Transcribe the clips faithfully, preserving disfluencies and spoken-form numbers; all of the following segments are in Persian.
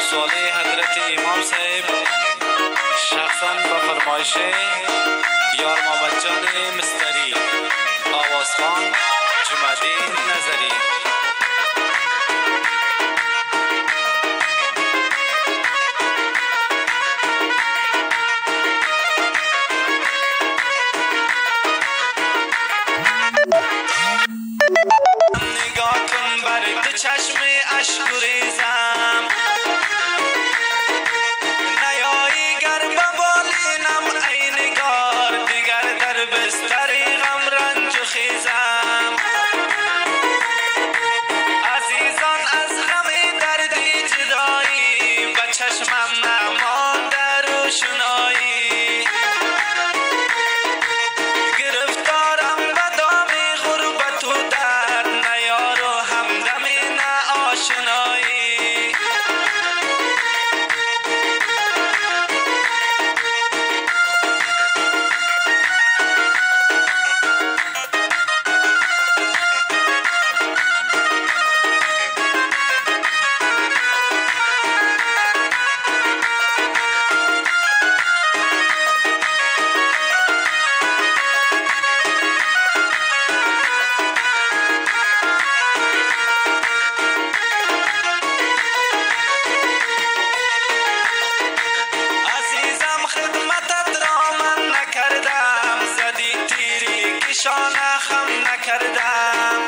ساله حضرت امام صاحب شخصا به فرمایش یار محمد جان مستری آوازخوان جمع‌الدین نظری. نگاه کن بر دو چشم اشک ریزم، نیایی گر به بالینم ای نگار، دیگر در بستر غم رنج و خیزم. عزیزان از غم دردی جدایی، به چشمم نمانده روشنایی. گرفتارم به دام غربت و درد، نه یار و همدمی نه آشنایی. شانه خم نکردم،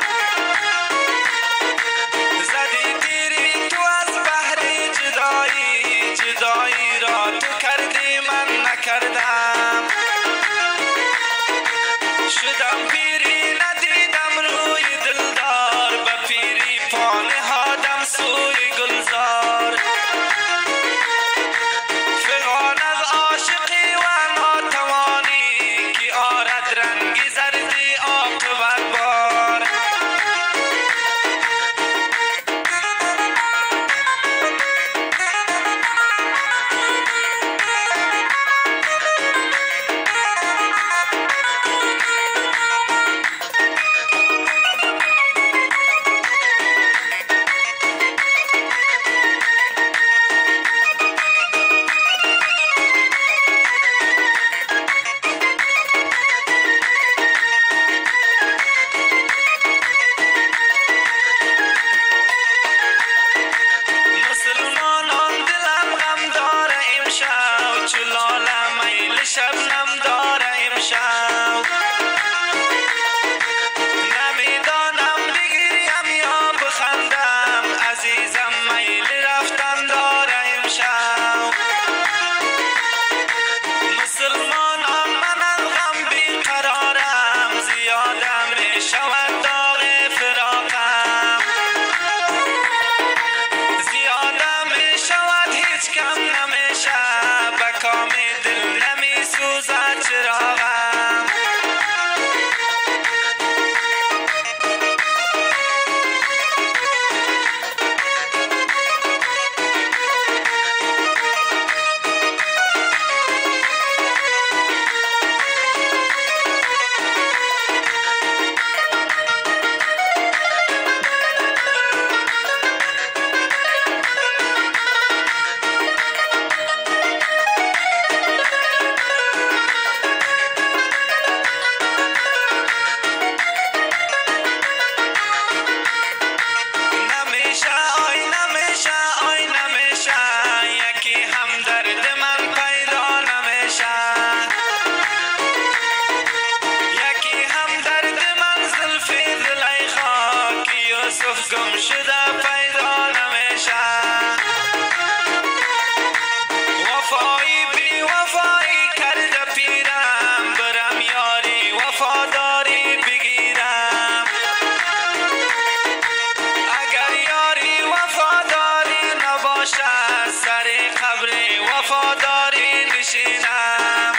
زدی تیری تو از بحر جدایی، جدایی را تو کردی من نکردم. شدم پیری ندیدم روی دلدار، به پیری پا نهادم سوی گلزار. فغان از عاشقی و ناتوانی، که آرد رنگی زردی عاقبت بار. شبنم داره امشب، نمیدانم بگریم یا بخندم، عزیزم میل رفتن داره امشب. مسلمانان من از غم بیقرارم، زیاده می شود داغ فراقم. زیاده می شود هیچ کم نمیشه، به کام دل نمی سوزد چراغم. گم شده پیدا نمیشه، وفایی بی وفایی کرده پیرم، برم یاری وفاداری بگیرم. اگر یاری وفاداری نباشه، سر قبر وفاداری نشینم.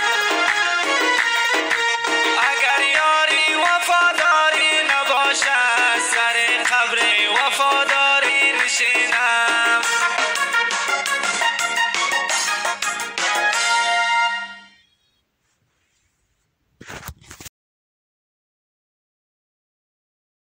اگر یاری وفاداری نباشه، سر قبر وفاداری نشینم.